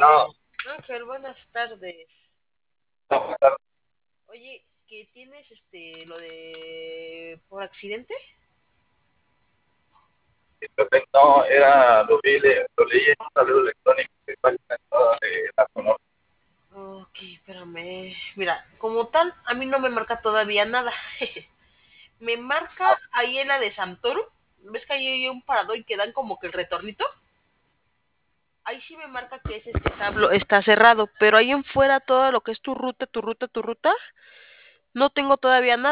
No, Ángel, buenas tardes. no, Oye, ¿que tienes lo de por accidente? no, era, lo leí en un tablero electrónico que página toda de la color. Ok, espérame. Mira, como tal, a mí no me marca todavía nada. Me marca ahí en la de Santoro. ¿Ves que ahí hay un parador y que dan como que el retornito? Ahí sí me marca que ese establo está cerrado, pero ahí en fuera todo lo que es tu ruta, tu ruta, tu ruta, no tengo todavía nada.